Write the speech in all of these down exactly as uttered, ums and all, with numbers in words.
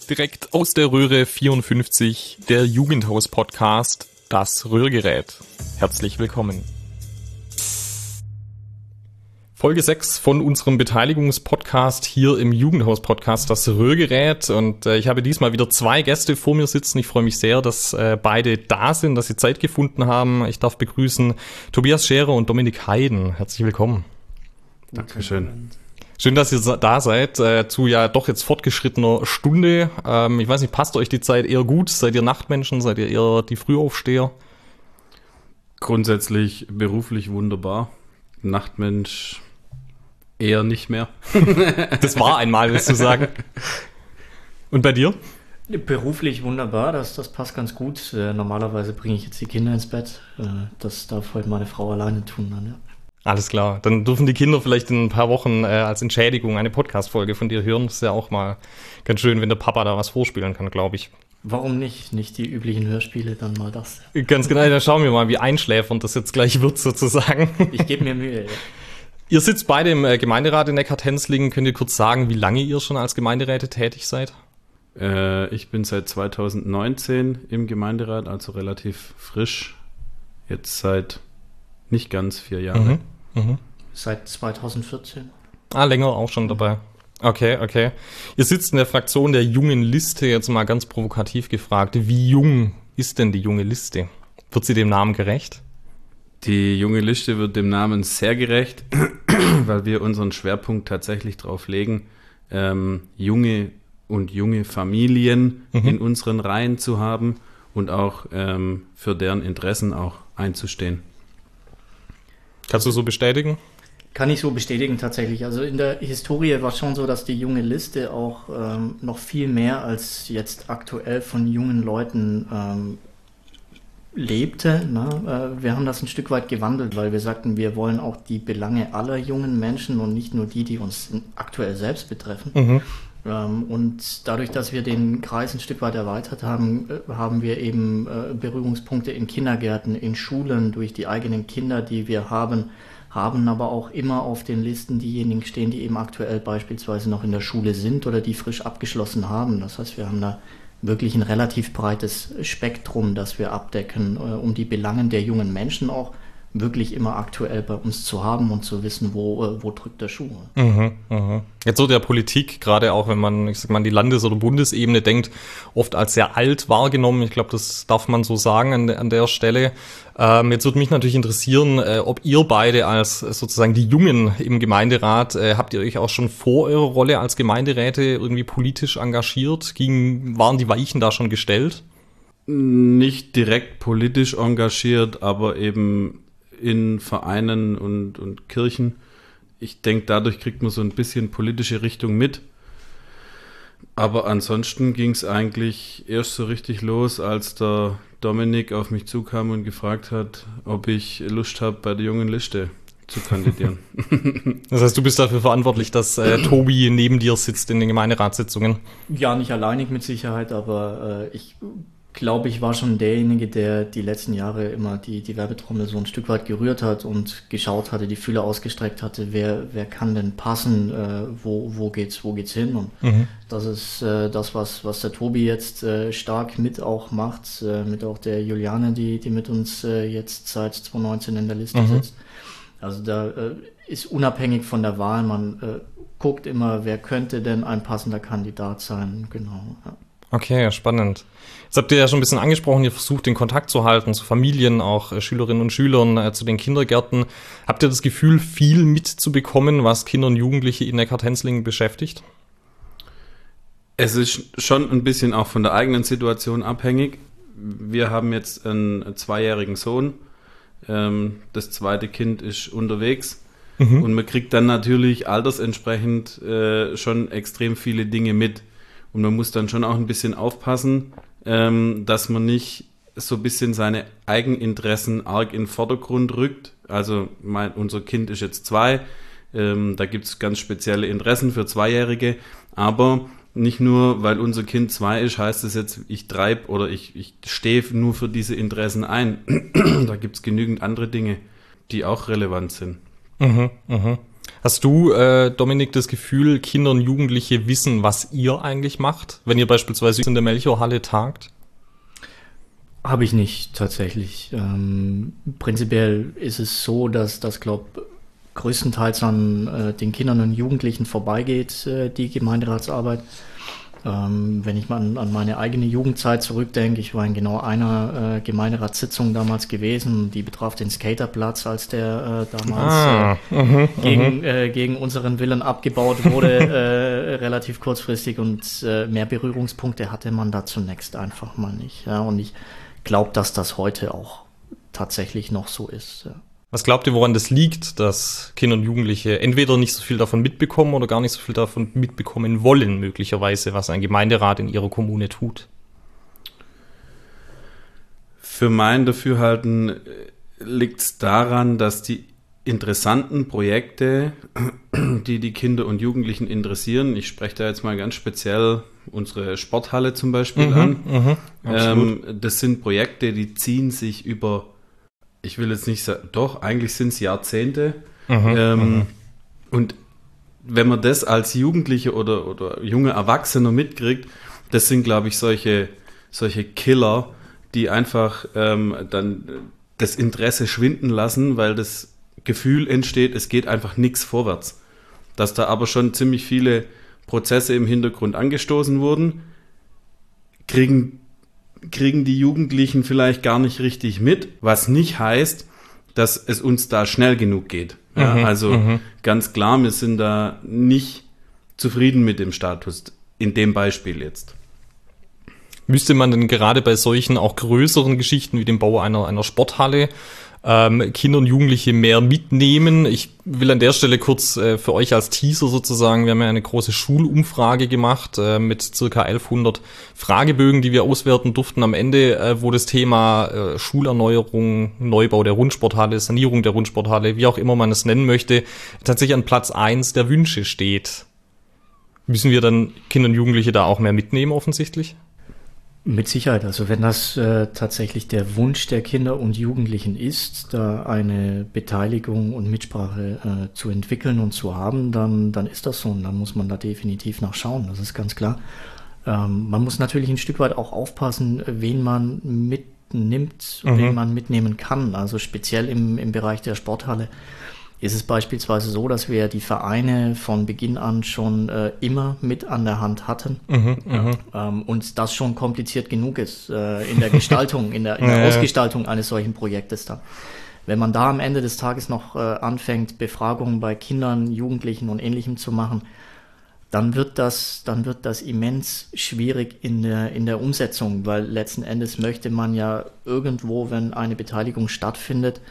Direkt aus der Röhre vierundfünfzig, der Jugendhaus-Podcast, das Röhrgerät. Herzlich willkommen. Folge sechs von unserem Beteiligungspodcast hier im Jugendhaus-Podcast, das Röhrgerät. Und äh, ich habe diesmal wieder zwei Gäste vor mir sitzen. Ich freue mich sehr, dass äh, beide da sind, dass sie Zeit gefunden haben. Ich darf begrüßen Tobias Scherer und Dominik Heiden. Herzlich willkommen. Dankeschön. Schön, dass ihr da seid, äh, zu ja doch jetzt fortgeschrittener Stunde. Ähm, ich weiß nicht, passt euch die Zeit eher gut? Seid ihr Nachtmenschen? Seid ihr eher die Frühaufsteher? Grundsätzlich beruflich wunderbar. Nachtmensch eher nicht mehr. Das war einmal, willst du sagen. Und bei dir? Beruflich wunderbar, das, das passt ganz gut. Äh, normalerweise bringe ich jetzt die Kinder ins Bett. Äh, das darf heute meine Frau alleine tun. Dann, ja. Alles klar. Dann dürfen die Kinder vielleicht in ein paar Wochen äh, als Entschädigung eine Podcast-Folge von dir hören. Das ist ja auch mal ganz schön, wenn der Papa da was vorspielen kann, glaube ich. Warum nicht? Nicht die üblichen Hörspiele, dann mal das. Ganz genau, dann schauen wir mal, wie einschläfernd das jetzt gleich wird sozusagen. Ich gebe mir Mühe, ja. Ihr sitzt beide im Gemeinderat in Neckartenzlingen. Könnt ihr kurz sagen, wie lange ihr schon als Gemeinderäte tätig seid? Äh, ich bin seit zweitausendneunzehn im Gemeinderat, also relativ frisch. Jetzt seit nicht ganz vier Jahren. Mhm. Mhm. Seit zweitausendvierzehn. Ah, länger auch schon dabei. Okay, okay. Ihr sitzt in der Fraktion der Jungen Liste, jetzt mal ganz provokativ gefragt. Wie jung ist denn die Junge Liste? Wird sie dem Namen gerecht? Die Junge Liste wird dem Namen sehr gerecht, weil wir unseren Schwerpunkt tatsächlich drauf legen, ähm, junge und junge Familien mhm. in unseren Reihen zu haben und auch ähm, für deren Interessen auch einzustehen. Kannst du so bestätigen? Kann ich so bestätigen tatsächlich. Also in der Historie war es schon so, dass die Junge Liste auch ähm, noch viel mehr als jetzt aktuell von jungen Leuten ähm, lebte. Ne? Äh, wir haben das ein Stück weit gewandelt, weil wir sagten, wir wollen auch die Belange aller jungen Menschen und nicht nur die, die uns aktuell selbst betreffen. Mhm. Ähm, und dadurch, dass wir den Kreis ein Stück weit erweitert haben, äh, haben wir eben äh, Berührungspunkte in Kindergärten, in Schulen, durch die eigenen Kinder, die wir haben, haben aber auch immer auf den Listen diejenigen stehen, die eben aktuell beispielsweise noch in der Schule sind oder die frisch abgeschlossen haben. Das heißt, wir haben da wirklich ein relativ breites Spektrum, das wir abdecken, äh, um die Belangen der jungen Menschen auch wirklich immer aktuell bei uns zu haben und zu wissen, wo, äh, wo drückt der Schuh. Mhm, mh. Jetzt so der Politik, gerade auch wenn man, ich sag mal, an die Landes- oder Bundesebene denkt, oft als sehr alt wahrgenommen. Ich glaube, das darf man so sagen an, an der Stelle. Ähm, jetzt würde mich natürlich interessieren, äh, ob ihr beide als äh, sozusagen die Jungen im Gemeinderat, äh, habt ihr euch auch schon vor eurer Rolle als Gemeinderäte irgendwie politisch engagiert? Ging, waren die Weichen da schon gestellt? Nicht direkt politisch engagiert, aber eben in Vereinen und, und Kirchen. Ich denke, dadurch kriegt man so ein bisschen politische Richtung mit. Aber ansonsten ging es eigentlich erst so richtig los, als der Dominik auf mich zukam und gefragt hat, ob ich Lust habe, bei der Jungen Liste zu kandidieren. Das heißt, du bist dafür verantwortlich, dass äh, Tobi neben dir sitzt in den Gemeinderatssitzungen? Ja, nicht alleinig mit Sicherheit, aber äh, ich glaube, ich war schon derjenige, der die letzten Jahre immer die, die Werbetrommel so ein Stück weit gerührt hat und geschaut hatte, die Fühler ausgestreckt hatte, wer, wer kann denn passen, äh, wo, wo geht's, wo geht's hin? Und mhm. das ist äh, das, was, was der Tobi jetzt äh, stark mit auch macht, äh, mit auch der Juliane, die, die mit uns äh, jetzt seit zweitausendneunzehn in der Liste mhm. sitzt. Also da äh, ist unabhängig von der Wahl, man äh, guckt immer, wer könnte denn ein passender Kandidat sein, genau, ja. Okay, spannend. Jetzt habt ihr ja schon ein bisschen angesprochen, ihr versucht den Kontakt zu halten zu Familien, auch äh, Schülerinnen und Schülern, äh, zu den Kindergärten. Habt ihr das Gefühl, viel mitzubekommen, was Kinder und Jugendliche in Neckartenzlingen beschäftigt? Es ist schon ein bisschen auch von der eigenen Situation abhängig. Wir haben jetzt einen zweijährigen Sohn. Ähm, das zweite Kind ist unterwegs. Mhm. Und man kriegt dann natürlich altersentsprechend äh, schon extrem viele Dinge mit. Und man muss dann schon auch ein bisschen aufpassen, ähm, dass man nicht so ein bisschen seine Eigeninteressen arg in den Vordergrund rückt. Also mein, unser Kind ist jetzt zwei, ähm, da gibt es ganz spezielle Interessen für Zweijährige, aber nicht nur, weil unser Kind zwei ist, heißt es jetzt, ich treibe oder ich, ich stehe nur für diese Interessen ein. Da gibt es genügend andere Dinge, die auch relevant sind. Mhm, mhm. Hast du, äh, Dominik, das Gefühl, Kinder und Jugendliche wissen, was ihr eigentlich macht, wenn ihr beispielsweise in der Melchiorhalle tagt? Habe ich nicht tatsächlich. Ähm, prinzipiell ist es so, dass das, glaube ich, größtenteils an äh, den Kindern und Jugendlichen vorbeigeht, äh, die Gemeinderatsarbeit. Ähm, wenn ich mal an, an meine eigene Jugendzeit zurückdenke, ich war in genau einer äh, Gemeinderatssitzung damals gewesen, die betraf den Skaterplatz, als der äh, damals ah, äh, mh, gegen, äh, gegen unseren Willen abgebaut wurde, äh, relativ kurzfristig, und äh, mehr Berührungspunkte hatte man da zunächst einfach mal nicht. Ja, und ich glaube, dass das heute auch tatsächlich noch so ist. Ja. Was glaubt ihr, woran das liegt, dass Kinder und Jugendliche entweder nicht so viel davon mitbekommen oder gar nicht so viel davon mitbekommen wollen, möglicherweise, was ein Gemeinderat in ihrer Kommune tut? Für mein Dafürhalten liegt es daran, dass die interessanten Projekte, die die Kinder und Jugendlichen interessieren, ich spreche da jetzt mal ganz speziell unsere Sporthalle zum Beispiel mhm, an, mhm, ähm, das sind Projekte, die ziehen sich über, ich will jetzt nicht sagen, doch, eigentlich sind es Jahrzehnte. Mhm, ähm, mhm. Und wenn man das als Jugendliche oder, oder junge Erwachsene mitkriegt, das sind, glaube ich, solche, solche Killer, die einfach ähm, dann das Interesse schwinden lassen, weil das Gefühl entsteht, es geht einfach nichts vorwärts. Dass da aber schon ziemlich viele Prozesse im Hintergrund angestoßen wurden, kriegen kriegen die Jugendlichen vielleicht gar nicht richtig mit, was nicht heißt, dass es uns da schnell genug geht. Ja, Mhm, also mhm. ganz klar, wir sind da nicht zufrieden mit dem Status, in dem Beispiel jetzt. Müsste man denn gerade bei solchen auch größeren Geschichten wie dem Bau einer, einer Sporthalle ähm, Kinder und Jugendliche mehr mitnehmen? Ich will an der Stelle kurz äh, für euch als Teaser sozusagen, wir haben ja eine große Schulumfrage gemacht äh, mit circa elfhundert Fragebögen, die wir auswerten durften am Ende, äh, wo das Thema äh, Schulerneuerung, Neubau der Rundsporthalle, Sanierung der Rundsporthalle, wie auch immer man es nennen möchte, tatsächlich an Platz eins der Wünsche steht. Müssen wir dann Kinder und Jugendliche da auch mehr mitnehmen offensichtlich? Mit Sicherheit. Also wenn das äh, tatsächlich der Wunsch der Kinder und Jugendlichen ist, da eine Beteiligung und Mitsprache äh, zu entwickeln und zu haben, dann, dann ist das so, und dann muss man da definitiv nachschauen, das ist ganz klar. Ähm, man muss natürlich ein Stück weit auch aufpassen, wen man mitnimmt, mhm. wen man mitnehmen kann. Also speziell im, im Bereich der Sporthalle ist es beispielsweise so, dass wir die Vereine von Beginn an schon äh, immer mit an der Hand hatten, Mhm, mhm. ähm, und das schon kompliziert genug ist äh, in der Gestaltung, in der, in der Ja, ja. Ausgestaltung eines solchen Projektes dann. Wenn man da am Ende des Tages noch äh, anfängt, Befragungen bei Kindern, Jugendlichen und Ähnlichem zu machen, dann wird das, dann wird das immens schwierig in der, in der Umsetzung, weil letzten Endes möchte man ja irgendwo, wenn eine Beteiligung stattfindet,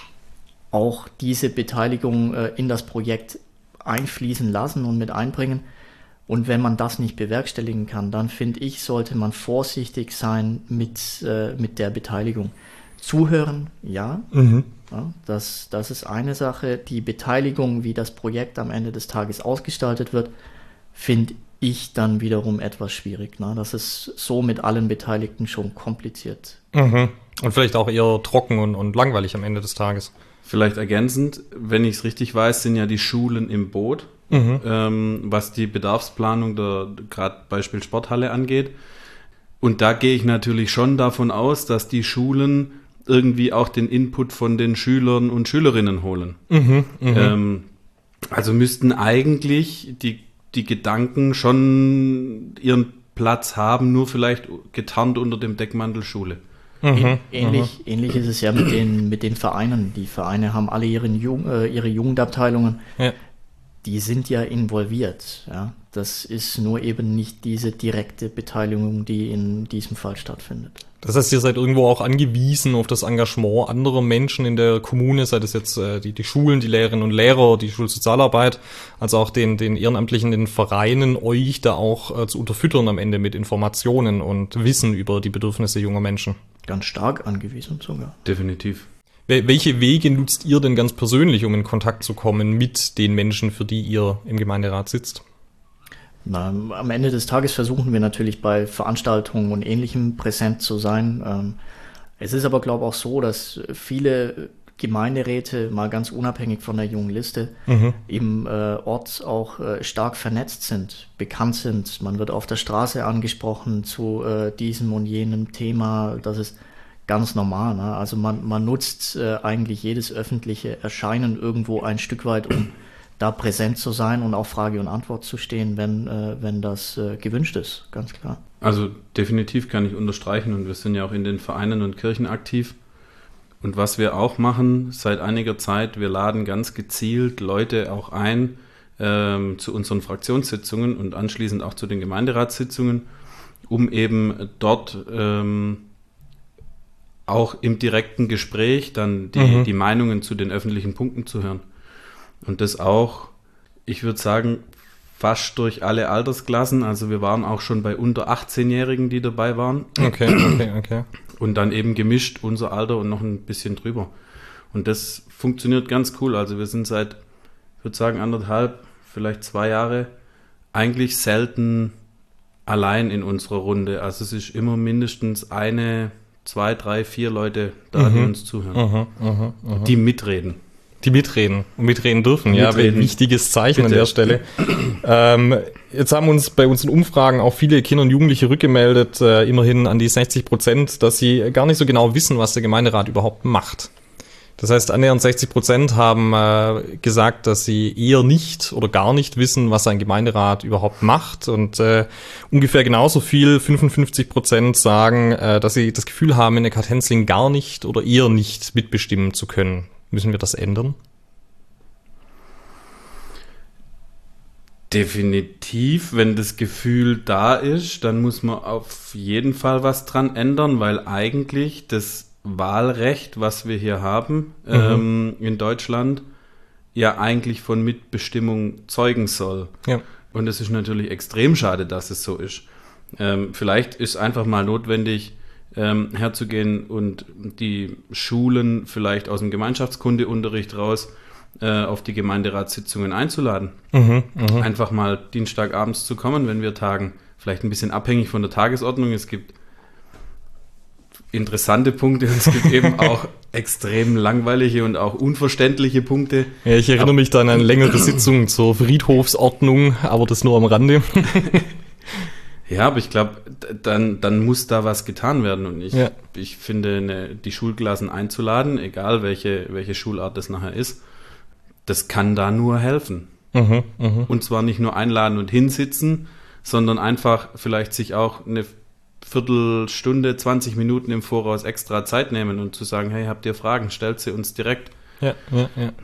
auch diese Beteiligung äh, in das Projekt einfließen lassen und mit einbringen. Und wenn man das nicht bewerkstelligen kann, dann finde ich, sollte man vorsichtig sein mit, äh, mit der Beteiligung. Zuhören, ja, Mhm. ja das, das ist eine Sache. Die Beteiligung, wie das Projekt am Ende des Tages ausgestaltet wird, finde ich dann wiederum etwas schwierig. Ne? Das ist so mit allen Beteiligten schon kompliziert. Mhm. Und vielleicht auch eher trocken und, und langweilig am Ende des Tages. Vielleicht ergänzend, wenn ich es richtig weiß, sind ja die Schulen im Boot, Mhm. ähm, was die Bedarfsplanung der, gerade Beispiel Sporthalle angeht. Und da gehe ich natürlich schon davon aus, dass die Schulen irgendwie auch den Input von den Schülern und Schülerinnen holen. Mhm. Mhm. Ähm, also müssten eigentlich die, die Gedanken schon ihren Platz haben, nur vielleicht getarnt unter dem Deckmantel Schule. Mhm. Ähnlich, ähnlich ist es ja mit den, mit den Vereinen. Die Vereine haben alle ihre, Jugend, äh, ihre Jugendabteilungen. Ja. Die sind ja involviert. Ja? Das ist nur eben nicht diese direkte Beteiligung, die in diesem Fall stattfindet. Das heißt, ihr seid irgendwo auch angewiesen auf das Engagement anderer Menschen in der Kommune, sei das jetzt äh, die, die Schulen, die Lehrerinnen und Lehrer, die Schulsozialarbeit, also auch den, den Ehrenamtlichen, den Vereinen, euch da auch äh, zu unterfüttern am Ende mit Informationen und Wissen über die Bedürfnisse junger Menschen. Ganz stark angewiesen sogar. Definitiv. Wel- Welche Wege nutzt ihr denn ganz persönlich, um in Kontakt zu kommen mit den Menschen, für die ihr im Gemeinderat sitzt? Na, am Ende des Tages versuchen wir natürlich bei Veranstaltungen und Ähnlichem präsent zu sein. Ähm, es ist aber, glaube ich, auch so, dass viele Gemeinderäte, mal ganz unabhängig von der jungen Liste, Mhm. im äh, Ort auch äh, stark vernetzt sind, bekannt sind. Man wird auf der Straße angesprochen zu äh, diesem und jenem Thema. Das ist ganz normal. Ne? Also man, man nutzt äh, eigentlich jedes öffentliche Erscheinen irgendwo ein Stück weit, um da präsent zu sein und auch Frage und Antwort zu stehen, wenn, äh, wenn das äh, gewünscht ist, ganz klar. Also definitiv kann ich unterstreichen und wir sind ja auch in den Vereinen und Kirchen aktiv. Und was wir auch machen seit einiger Zeit, wir laden ganz gezielt Leute auch ein ähm, zu unseren Fraktionssitzungen und anschließend auch zu den Gemeinderatssitzungen, um eben dort ähm, auch im direkten Gespräch dann die, Mhm. die Meinungen zu den öffentlichen Punkten zu hören. Und das auch, ich würde sagen, fast durch alle Altersklassen. Also wir waren auch schon bei unter achtzehnjährigen, die dabei waren. Okay, okay, okay. Und dann eben gemischt unser Alter und noch ein bisschen drüber. Und das funktioniert ganz cool. Also wir sind seit, ich würde sagen, anderthalb, vielleicht zwei Jahre eigentlich selten allein in unserer Runde. Also es ist immer mindestens eine, zwei, drei, vier Leute da, die Mhm. uns zuhören. Mhm, mhm, mhm. Die mitreden. Die mitreden und mitreden dürfen, ja, Mitreden. wichtiges Zeichen Bitte. an der Stelle. ähm, jetzt haben uns bei unseren Umfragen auch viele Kinder und Jugendliche rückgemeldet, äh, immerhin an die sechzig Prozent, dass sie gar nicht so genau wissen, was der Gemeinderat überhaupt macht. Das heißt, annähernd sechzig Prozent haben äh, gesagt, dass sie eher nicht oder gar nicht wissen, was ein Gemeinderat überhaupt macht. Und äh, ungefähr genauso viel, fünfundfünfzig Prozent sagen, äh, dass sie das Gefühl haben, in der Stadt Henzlingen gar nicht oder eher nicht mitbestimmen zu können. Müssen wir das ändern? Definitiv, wenn das Gefühl da ist, dann muss man auf jeden Fall was dran ändern, weil eigentlich das Wahlrecht, was wir hier haben Mhm. ähm, in Deutschland, ja eigentlich von Mitbestimmung zeugen soll. Ja. Und es ist natürlich extrem schade, dass es so ist. Ähm, vielleicht ist einfach mal notwendig, ähm, herzugehen und die Schulen vielleicht aus dem Gemeinschaftskundeunterricht raus äh, auf die Gemeinderatssitzungen einzuladen. Mhm, mh. Einfach mal Dienstagabends zu kommen, wenn wir tagen. Vielleicht ein bisschen abhängig von der Tagesordnung. Es gibt interessante Punkte und es gibt eben auch extrem langweilige und auch unverständliche Punkte. Ja, ich erinnere mich dann an längere Sitzungen zur Friedhofsordnung, aber das nur am Rande. Ja, aber ich glaube, dann, dann muss da was getan werden. Und ich, Ja. ich finde, eine, die Schulklassen einzuladen, egal welche, welche Schulart das nachher ist, das kann da nur helfen. Mhm, mh. Und zwar nicht nur einladen und hinsitzen, sondern einfach vielleicht sich auch eine Viertelstunde, zwanzig Minuten im Voraus extra Zeit nehmen und zu sagen, hey, habt ihr Fragen, stellt sie uns direkt. Ja, ja, ja.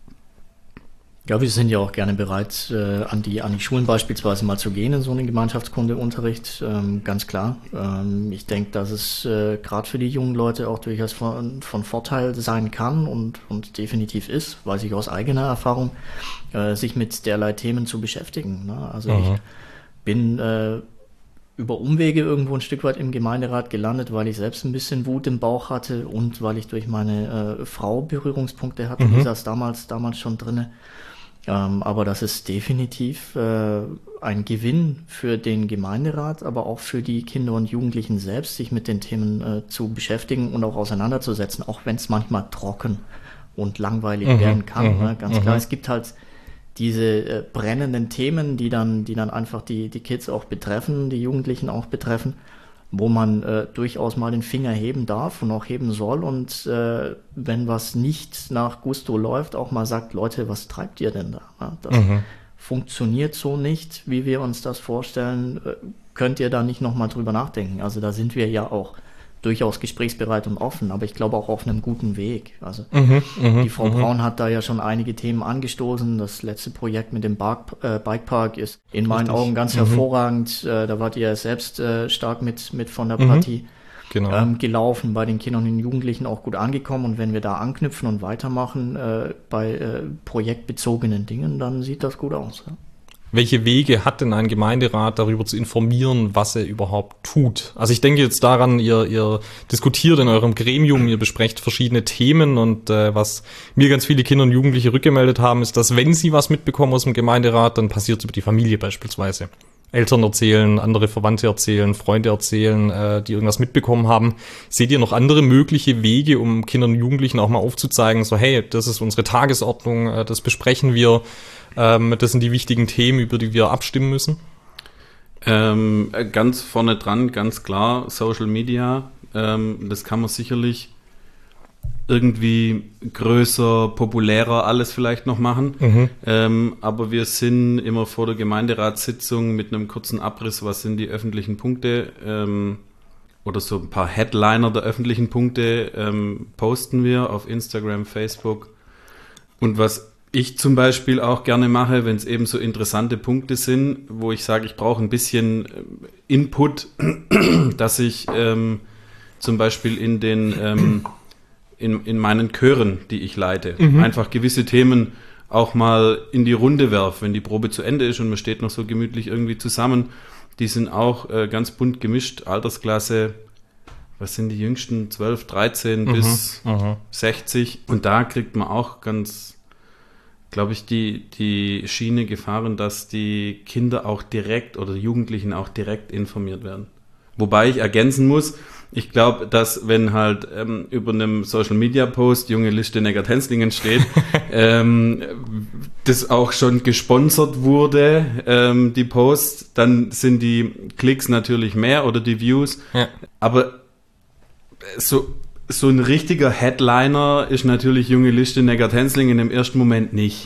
Ja, wir sind ja auch gerne bereit, äh, an die an die Schulen beispielsweise mal zu gehen in so einen Gemeinschaftskundeunterricht, ähm, ganz klar. Ähm, ich denke, dass es äh, gerade für die jungen Leute auch durchaus von, von Vorteil sein kann und, und definitiv ist, weiß ich aus eigener Erfahrung, äh, sich mit derlei Themen zu beschäftigen. Ne? Also Mhm. ich bin äh, über Umwege irgendwo ein Stück weit im Gemeinderat gelandet, weil ich selbst ein bisschen Wut im Bauch hatte und weil ich durch meine äh, Frau Berührungspunkte hatte, Mhm. die saß damals, damals schon drinne. Ähm, aber das ist definitiv äh, ein Gewinn für den Gemeinderat, aber auch für die Kinder und Jugendlichen selbst, sich mit den Themen äh, zu beschäftigen und auch auseinanderzusetzen, auch wenn es manchmal trocken und langweilig Mhm, werden kann. mhm, Ne? Ganz klar, mhm. es gibt halt diese äh, brennenden Themen, die dann, die dann einfach die, die Kids auch betreffen, die Jugendlichen auch betreffen, wo man äh, durchaus mal den Finger heben darf und auch heben soll und äh, wenn was nicht nach Gusto läuft, auch mal sagt, Leute, was treibt ihr denn da? Ja, das Mhm. funktioniert so nicht, wie wir uns das vorstellen. Äh, könnt ihr da nicht nochmal drüber nachdenken? Also da sind wir ja auch durchaus gesprächsbereit und offen, aber ich glaube auch auf einem guten Weg. Also Mhm, mh, die Frau mh. Braun hat da ja schon einige Themen angestoßen. Das letzte Projekt mit dem Bark, äh, Bikepark ist in meinen Richtig. Augen ganz Mhm. hervorragend. Äh, da wart ihr ja selbst äh, stark mit, mit von der Mhm. Partie Genau. ähm, gelaufen, bei den Kindern und den Jugendlichen auch gut angekommen. Und wenn wir da anknüpfen und weitermachen äh, bei äh, projektbezogenen Dingen, dann sieht das gut aus. Ja? Welche Wege hat denn ein Gemeinderat, darüber zu informieren, was er überhaupt tut? Also ich denke jetzt daran, ihr, ihr diskutiert in eurem Gremium, ihr besprecht verschiedene Themen und äh, was mir ganz viele Kinder und Jugendliche rückgemeldet haben, ist, dass wenn sie was mitbekommen aus dem Gemeinderat, dann passiert es über die Familie beispielsweise. Eltern erzählen, andere Verwandte erzählen, Freunde erzählen, äh, die irgendwas mitbekommen haben. Seht ihr noch andere mögliche Wege, um Kindern und Jugendlichen auch mal aufzuzeigen, so hey, das ist unsere Tagesordnung, äh, das besprechen wir, ähm, das sind die wichtigen Themen, über die wir abstimmen müssen? Ähm, ganz vorne dran, ganz klar, Social Media, ähm, das kann man sicherlich irgendwie größer, populärer alles vielleicht noch machen. Mhm. Ähm, aber wir sind immer vor der Gemeinderatssitzung mit einem kurzen Abriss, was sind die öffentlichen Punkte ähm, oder so ein paar Headliner der öffentlichen Punkte ähm, posten wir auf Instagram, Facebook. Und was ich zum Beispiel auch gerne mache, wenn es eben so interessante Punkte sind, wo ich sage, ich brauche ein bisschen Input, dass ich ähm, zum Beispiel in den ähm, In, in meinen Chören, die ich leite, mhm. einfach gewisse Themen auch mal in die Runde werfe, wenn die Probe zu Ende ist und man steht noch so gemütlich irgendwie zusammen. Die sind auch äh, ganz bunt gemischt, Altersklasse, was sind die jüngsten, zwölf, dreizehn mhm. bis mhm. sechzig. Und da kriegt man auch ganz, glaube ich, die, die Schiene gefahren, dass die Kinder auch direkt oder Jugendlichen auch direkt informiert werden. Wobei ich ergänzen muss, ich glaube, dass wenn halt ähm, über einem Social-Media-Post junge Liste Neckar-Tenzlingen steht, ähm, das auch schon gesponsert wurde, ähm, die Post, dann sind die Klicks natürlich mehr oder die Views. Ja. Aber so, so ein richtiger Headliner ist natürlich junge Liste Neckar-Tenzlingen im ersten Moment nicht.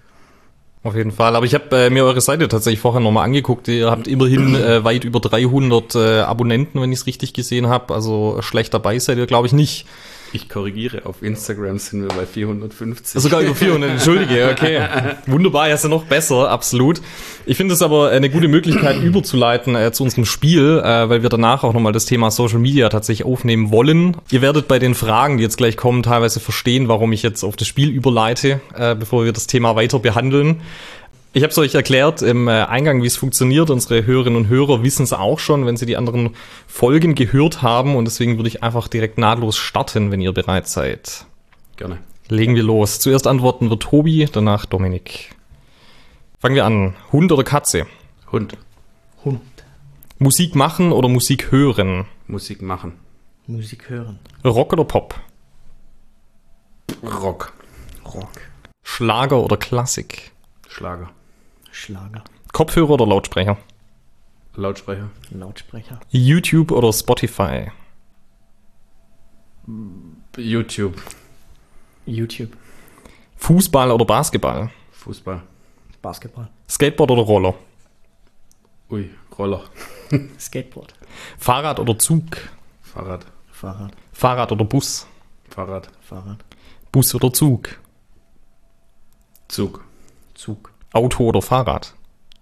Auf jeden Fall. Aber ich habe äh, mir eure Seite tatsächlich vorher nochmal angeguckt. Ihr habt immerhin äh, weit über dreihundert äh, Abonnenten, wenn ich es richtig gesehen habe. Also schlecht dabei seid ihr, glaube ich, nicht. Ich korrigiere, auf Instagram sind wir bei vierhundertfünfzig. Sogar über vierhundert, entschuldige, okay. Wunderbar, ja, ist ja noch besser, absolut. Ich finde es aber eine gute Möglichkeit, überzuleiten äh, zu unserem Spiel, äh, weil wir danach auch nochmal das Thema Social Media tatsächlich aufnehmen wollen. Ihr werdet bei den Fragen, die jetzt gleich kommen, teilweise verstehen, warum ich jetzt auf das Spiel überleite, äh, bevor wir das Thema weiter behandeln. Ich habe es euch erklärt im äh, Eingang, wie es funktioniert. Unsere Hörerinnen und Hörer wissen es auch schon, wenn sie die anderen Folgen gehört haben. Und deswegen würde ich einfach direkt nahtlos starten, wenn ihr bereit seid. Gerne. Legen wir los. Zuerst antworten wird Tobi, danach Dominik. Fangen wir an. Hund oder Katze? Hund. Hund. Musik machen oder Musik hören? Musik machen. Musik hören. Rock oder Pop? Rock. Rock. Schlager oder Klassik? Schlager. Schlager. Kopfhörer oder Lautsprecher? Lautsprecher. Lautsprecher. YouTube oder Spotify? YouTube. YouTube. Fußball oder Basketball? Fußball. Basketball. Skateboard oder Roller? Ui, Roller. Skateboard. Fahrrad oder Zug? Fahrrad. Fahrrad. Fahrrad oder Bus? Fahrrad. Fahrrad. Bus oder Zug? Zug. Zug. Auto oder Fahrrad?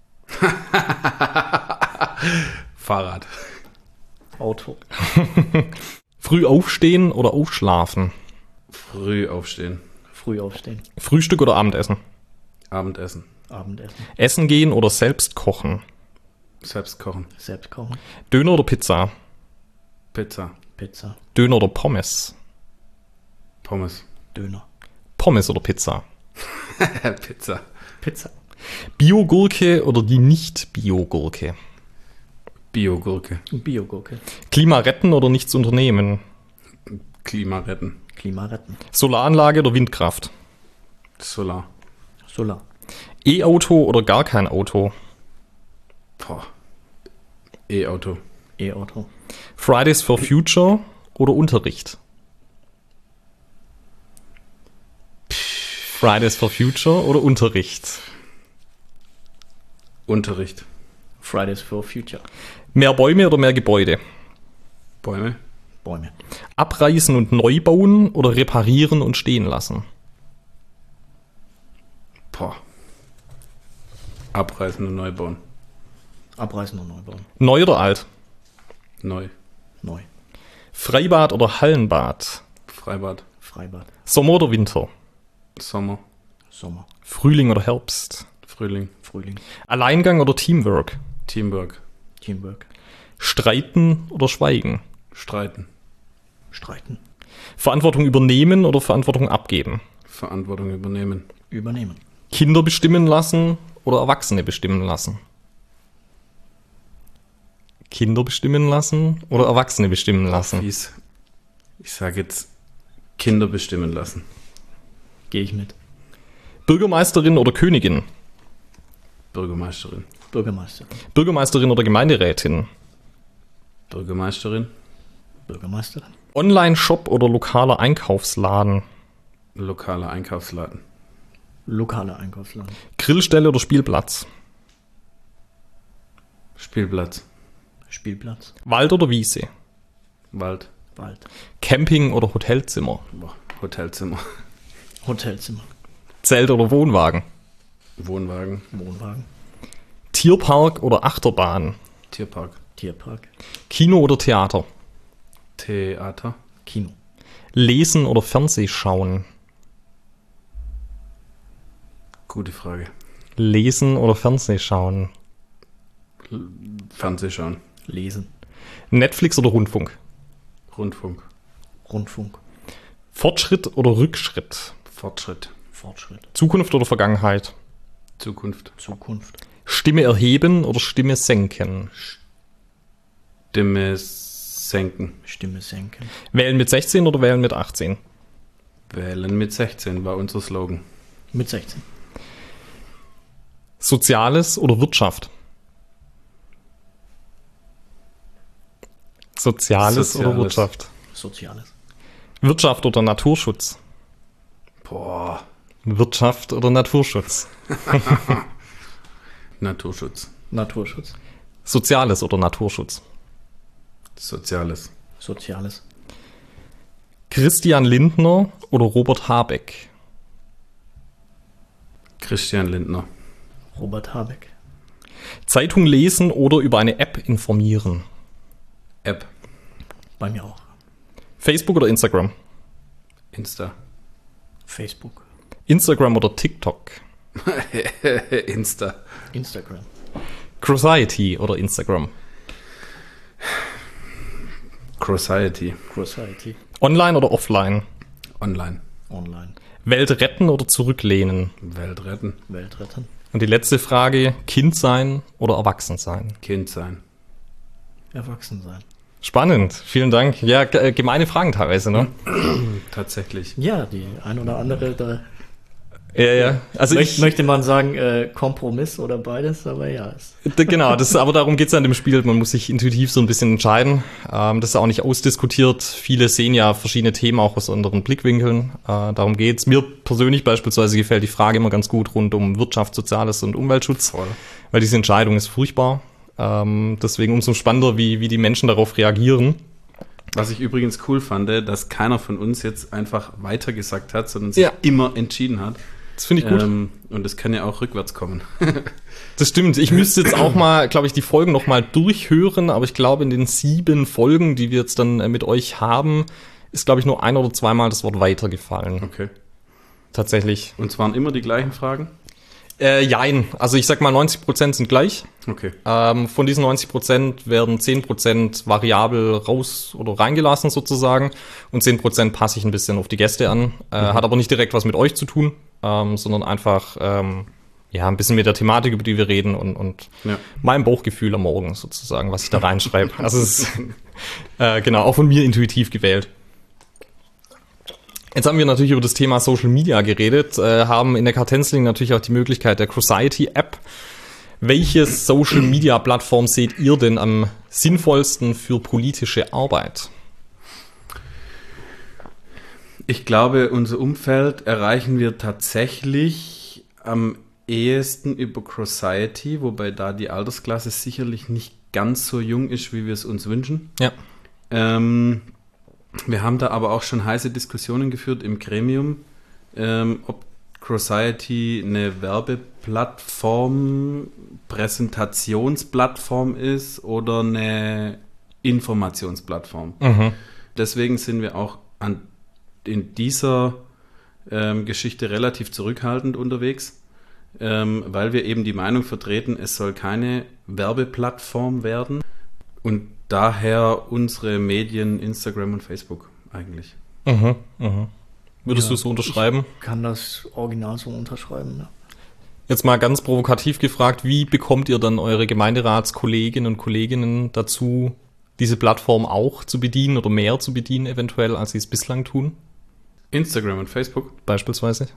Fahrrad. Auto. Früh aufstehen oder ausschlafen? Früh aufstehen. Früh aufstehen. Frühstück oder Abendessen? Abendessen. Abendessen. Essen gehen oder selbst kochen? Selbst kochen. Selbst kochen. Döner oder Pizza? Pizza. Pizza. Döner oder Pommes? Pommes. Döner. Pommes oder Pizza? Pizza. Pizza. Biogurke oder die Nicht-Biogurke? Biogurke. Biogurke. Klima retten oder nichts unternehmen? Klima retten. Klima retten. Solaranlage oder Windkraft? Solar. Solar. E-Auto oder gar kein Auto? Boah. E-Auto. E-Auto. Fridays for Future oder Unterricht? Fridays for Future oder Unterricht? Unterricht. Fridays for Future. Mehr Bäume oder mehr Gebäude? Bäume. Bäume. Abreißen und neu bauen oder reparieren und stehen lassen? Boah. Abreißen und neu bauen. Abreißen und neu bauen. Neu oder alt? Neu. Neu. Freibad oder Hallenbad? Freibad. Freibad. Sommer oder Winter? Sommer. Sommer. Frühling oder Herbst? Frühling. Frühling. Alleingang oder Teamwork? Teamwork. Teamwork. Streiten oder schweigen? Streiten. Streiten. Verantwortung übernehmen oder Verantwortung abgeben? Verantwortung übernehmen. Übernehmen. Kinder bestimmen lassen oder Erwachsene bestimmen lassen? Kinder bestimmen lassen oder Erwachsene bestimmen lassen? Fies. Ich sage jetzt Kinder bestimmen lassen. Gehe ich mit. Bürgermeisterin oder Königin? Bürgermeisterin. Bürgermeisterin. Bürgermeisterin oder Gemeinderätin? Bürgermeisterin. Bürgermeisterin. Online-Shop oder lokaler Einkaufsladen? Lokaler Einkaufsladen. Lokaler Einkaufsladen. Grillstelle oder Spielplatz? Spielplatz. Spielplatz. Wald oder Wiese? Wald. Wald. Camping oder Hotelzimmer? Boah, Hotelzimmer. Hotelzimmer. Zelt oder Wohnwagen? Wohnwagen. Wohnwagen. Tierpark oder Achterbahn? Tierpark. Tierpark. Kino oder Theater? Theater. Kino. Lesen oder Fernsehschauen? Gute Frage. Lesen oder Fernsehschauen? Fernsehschauen. Lesen. Netflix oder Rundfunk? Rundfunk. Rundfunk. Fortschritt oder Rückschritt? Fortschritt. Fortschritt. Zukunft oder Vergangenheit? Zukunft. Zukunft. Stimme erheben oder Stimme senken? Stimme senken. Stimme senken. Wählen mit sechzehn oder wählen mit achtzehn? Wählen mit sechzehn war unser Slogan. Mit sechzehn. Soziales oder Wirtschaft? Soziales, Soziales. oder Wirtschaft? Soziales. Wirtschaft oder Naturschutz? Boah. Wirtschaft oder Naturschutz? Naturschutz. Naturschutz. Soziales oder Naturschutz? Soziales. Soziales. Christian Lindner oder Robert Habeck? Christian Lindner. Robert Habeck. Zeitung lesen oder über eine App informieren? App. Bei mir auch. Facebook oder Instagram? Insta. Facebook. Instagram oder TikTok? Insta. Instagram. Crociety oder Instagram? Crociety. Crociety. Online oder offline? Online. Online. Welt retten oder zurücklehnen? Welt retten. Welt retten. Und die letzte Frage, Kind sein oder erwachsen sein? Kind sein. Erwachsen sein. Spannend, vielen Dank. Ja, ge- gemeine Fragen teilweise, ne? Tatsächlich. Ja, die ein oder andere, da Ja, ja. Also möcht, ich, möchte man sagen, äh, Kompromiss oder beides, aber ja. Es D- Genau, das, aber darum geht's ja in dem Spiel. Man muss sich intuitiv so ein bisschen entscheiden. Ähm, das ist auch nicht ausdiskutiert. Viele sehen ja verschiedene Themen auch aus anderen Blickwinkeln. Äh, darum geht's. Mir persönlich beispielsweise gefällt die Frage immer ganz gut rund um Wirtschaft, Soziales und Umweltschutz, Voll. weil diese Entscheidung ist furchtbar. Ähm, deswegen umso spannender, wie, wie die Menschen darauf reagieren. Was ich übrigens cool fand, dass keiner von uns jetzt einfach weitergesagt hat, sondern sich Ja. immer entschieden hat. Das finde ich gut. Ähm, und das kann ja auch rückwärts kommen. Das stimmt. Ich müsste jetzt auch mal, glaube ich, die Folgen noch mal durchhören, aber ich glaube, in den sieben Folgen, die wir jetzt dann äh, mit euch haben, ist, glaube ich, nur ein oder zweimal das Wort weiter gefallen. Okay. Tatsächlich. Und es waren immer die gleichen Fragen? Äh, jein. Also ich sag mal, neunzig Prozent sind gleich. Okay. Ähm, von diesen neunzig Prozent werden zehn Prozent variabel raus oder reingelassen sozusagen und zehn Prozent passe ich ein bisschen auf die Gäste an. Äh, Mhm. Hat aber nicht direkt was mit euch zu tun, ähm, sondern einfach ähm, ja ein bisschen mit der Thematik, über die wir reden und, und Ja. meinem Bauchgefühl am Morgen sozusagen, was ich da reinschreibe. Also es ist äh, genau auch von mir intuitiv gewählt. Jetzt haben wir natürlich über das Thema Social Media geredet, äh, haben in der Kartensling natürlich auch die Möglichkeit der Crociety App. Welche Social Media Plattform seht ihr denn am sinnvollsten für politische Arbeit? Ich glaube, unser Umfeld erreichen wir tatsächlich am ehesten über Crociety, wobei da die Altersklasse sicherlich nicht ganz so jung ist, wie wir es uns wünschen. Ja. Ähm, wir haben da aber auch schon heiße Diskussionen geführt im Gremium, ähm, ob Crociety eine Werbeplattform, Präsentationsplattform ist oder eine Informationsplattform. Mhm. Deswegen sind wir auch an, in dieser ähm, Geschichte relativ zurückhaltend unterwegs, ähm, weil wir eben die Meinung vertreten, es soll keine Werbeplattform werden und daher unsere Medien Instagram und Facebook eigentlich. Mhm. Mhm. Würdest Ja, du es so unterschreiben? kann das Original so unterschreiben. Ne? Jetzt mal ganz provokativ gefragt, wie bekommt ihr dann eure Gemeinderatskolleginnen und Kolleginnen dazu, diese Plattform auch zu bedienen oder mehr zu bedienen eventuell, als sie es bislang tun? Instagram und Facebook beispielsweise?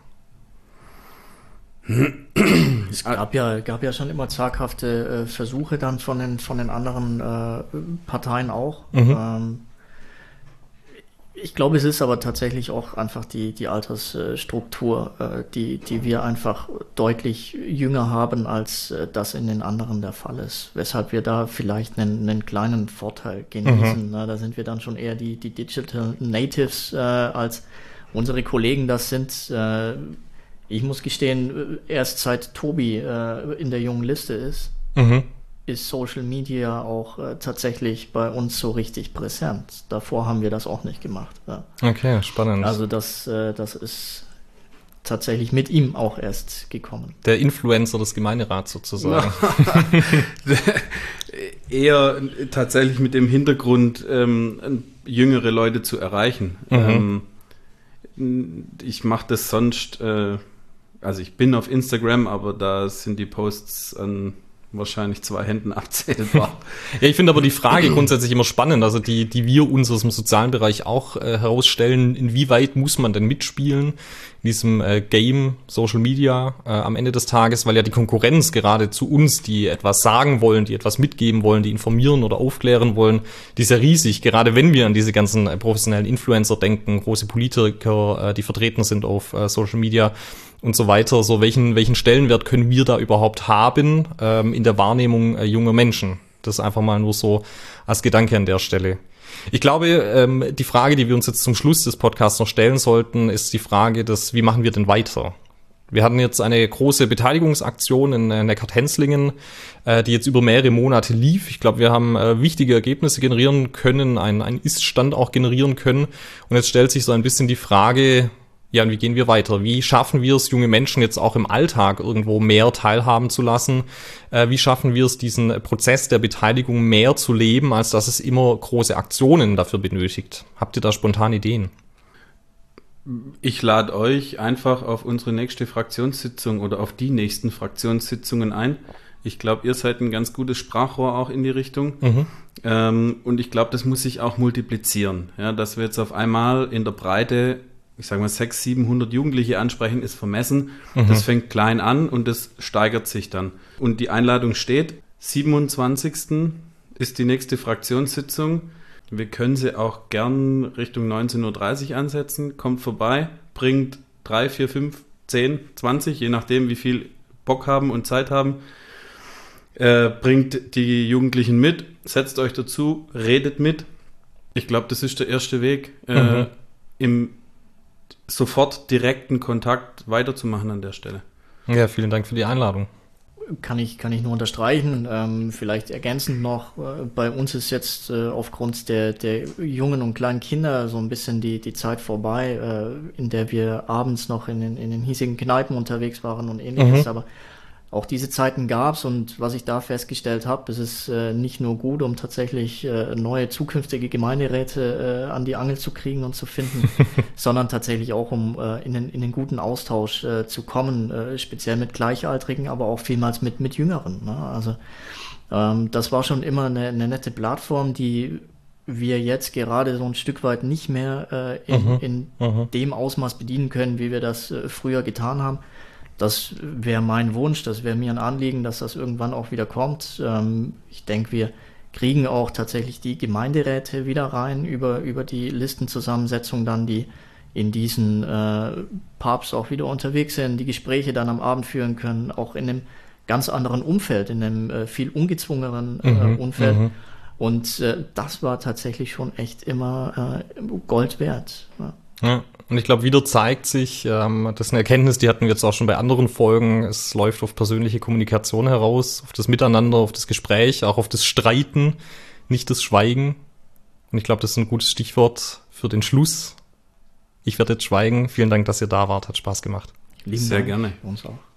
Es gab ja, gab ja schon immer zaghafte äh, Versuche dann von den, von den anderen äh, Parteien auch. Mhm. Ähm, ich glaube, es ist aber tatsächlich auch einfach die, die Altersstruktur, äh, die, die wir einfach deutlich jünger haben, als äh, das in den anderen der Fall ist. Weshalb wir da vielleicht einen, einen kleinen Vorteil genießen. Mhm. Na, da sind wir dann schon eher die, die Digital Natives äh, als unsere Kollegen das sind. Äh, ich muss gestehen, erst seit Tobi äh, in der jungen Liste ist, mhm. ist Social Media auch äh, tatsächlich bei uns so richtig präsent. Davor haben wir das auch nicht gemacht. Ja. Okay, spannend. Also das, äh, das ist tatsächlich mit ihm auch erst gekommen. Der Influencer des Gemeinderats sozusagen. Eher tatsächlich mit dem Hintergrund, ähm, jüngere Leute zu erreichen. Mhm. Ähm, ich mache das sonst, äh, also ich bin auf Instagram, aber da sind die Posts an wahrscheinlich zwei Händen abzählbar. Ja, ich finde aber die Frage grundsätzlich immer spannend, also die, die wir uns aus dem sozialen Bereich auch äh, herausstellen, inwieweit muss man denn mitspielen in diesem äh, Game Social Media äh, am Ende des Tages, weil ja die Konkurrenz gerade zu uns, die etwas sagen wollen, die etwas mitgeben wollen, die informieren oder aufklären wollen, die ist ja riesig, gerade wenn wir an diese ganzen äh, professionellen Influencer denken, große Politiker, äh, die vertreten sind auf äh, Social Media und so weiter. So welchen welchen Stellenwert können wir da überhaupt haben ähm, in der Wahrnehmung äh, junger Menschen? Das ist einfach mal nur so als Gedanke an der Stelle. Ich glaube, ähm, die Frage, die wir uns jetzt zum Schluss des Podcasts noch stellen sollten, ist die Frage des, wie machen wir denn weiter? Wir hatten jetzt eine große Beteiligungsaktion in äh, Neckar-Tenzlingen, äh, die jetzt über mehrere Monate lief. Ich glaube, wir haben äh, wichtige Ergebnisse generieren können, einen, einen Ist-Stand auch generieren können. Und jetzt stellt sich so ein bisschen die Frage, ja, und wie gehen wir weiter? Wie schaffen wir es, junge Menschen jetzt auch im Alltag irgendwo mehr teilhaben zu lassen? Äh, wie schaffen wir es, diesen Prozess der Beteiligung mehr zu leben, als dass es immer große Aktionen dafür benötigt? Habt ihr da spontan Ideen? Ich lade euch einfach auf unsere nächste Fraktionssitzung oder auf die nächsten Fraktionssitzungen ein. Ich glaube, ihr seid ein ganz gutes Sprachrohr auch in die Richtung. Mhm. Ähm, und ich glaube, das muss sich auch multiplizieren. Ja, dass wir jetzt auf einmal in der Breite, ich sage mal, sechshundert, siebenhundert Jugendliche ansprechen, ist vermessen. Mhm. Das fängt klein an und das steigert sich dann. Und die Einladung steht, siebenundzwanzigsten ist die nächste Fraktionssitzung. Wir können sie auch gern Richtung neunzehn Uhr dreißig ansetzen. Kommt vorbei, bringt drei, vier, fünf, zehn, zwanzig, je nachdem, wie viel Bock haben und Zeit haben. Äh, bringt die Jugendlichen mit, setzt euch dazu, redet mit. Ich glaube, das ist der erste Weg, äh, mhm. im sofort direkten Kontakt weiterzumachen an der Stelle. Ja, vielen Dank für die Einladung. Kann ich, kann ich nur unterstreichen. Ähm, vielleicht ergänzend noch, äh, bei uns ist jetzt äh, aufgrund der, der jungen und kleinen Kinder so ein bisschen die, die Zeit vorbei, äh, in der wir abends noch in den, in den hiesigen Kneipen unterwegs waren und ähnliches, mhm. aber auch diese Zeiten gab's und was ich da festgestellt habe, es ist äh, nicht nur gut, um tatsächlich äh, neue zukünftige Gemeinderäte äh, an die Angel zu kriegen und zu finden, sondern tatsächlich auch, um äh, in, den, in den guten Austausch äh, zu kommen, äh, speziell mit Gleichaltrigen, aber auch vielmals mit, mit Jüngeren. Ne? Also ähm, das war schon immer eine, eine nette Plattform, die wir jetzt gerade so ein Stück weit nicht mehr äh, in, mhm. in mhm. dem Ausmaß bedienen können, wie wir das äh, früher getan haben. Das wäre mein Wunsch, das wäre mir ein Anliegen, dass das irgendwann auch wieder kommt. Ähm, ich denke, wir kriegen auch tatsächlich die Gemeinderäte wieder rein über, über die Listenzusammensetzung dann, die in diesen äh, Pubs auch wieder unterwegs sind, die Gespräche dann am Abend führen können, auch in einem ganz anderen Umfeld, in einem äh, viel ungezwungeneren äh, mhm, Umfeld. Mhm. Und äh, das war tatsächlich schon echt immer äh, Gold wert. Ja. Ja, und ich glaube, wieder zeigt sich, ähm, das ist eine Erkenntnis, die hatten wir jetzt auch schon bei anderen Folgen, es läuft auf persönliche Kommunikation heraus, auf das Miteinander, auf das Gespräch, auch auf das Streiten, nicht das Schweigen. Und ich glaube, das ist ein gutes Stichwort für den Schluss. Ich werde jetzt schweigen. Vielen Dank, dass ihr da wart, hat Spaß gemacht. Lieben Sehr Dank. gerne. Uns auch.